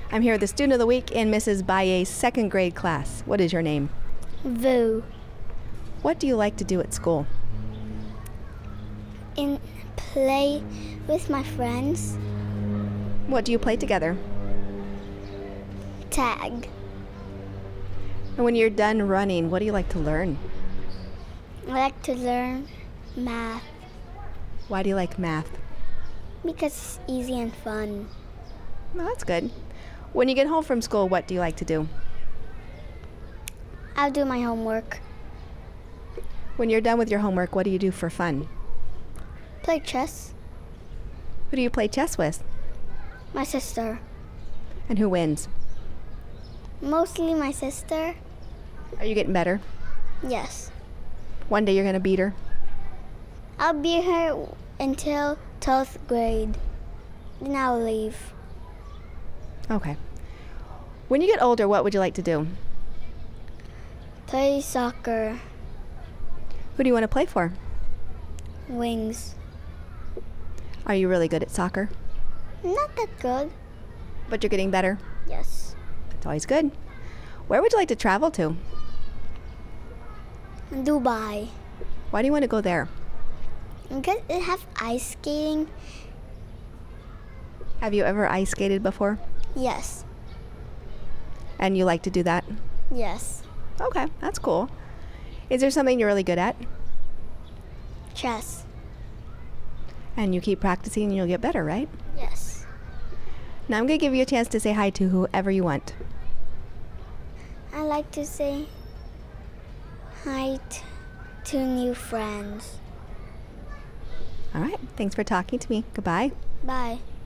I'm here with the student of the week in Mrs. Baye's second grade class. What is your name? Vu. What do you like to do at school? And play with my friends. What do you play together? Tag. And when you're done running, what do you like to learn? I like to learn math Why do you like math? because it's easy and fun. Well, that's good. When you get home from school, what do you like to do? I'll do my homework. When you're done with your homework, what do you do for fun? Play chess. Who do you play chess with? My sister. And who wins? Mostly my sister. Are you getting better? Yes. One day you're going to beat her? I'll be here until 12th grade. Then I'll leave. Okay. When you get older, what would you like to do? Play soccer. Who do you want to play for? Wings. Are you really good at soccer? Not that good. But you're getting better? Yes. That's always good. Where would you like to travel to? Dubai. Why do you want to go there? Because it have ice skating. Have you ever ice skated before? Yes. And you like to do that? Yes. Okay, that's cool. Is there something you're really good at? Chess. And you keep practicing and you'll get better, right? Yes. Now I'm going to give you a chance to say hi to whoever you want. I like to say hi to new friends. All right, thanks for talking to me. Goodbye. Bye.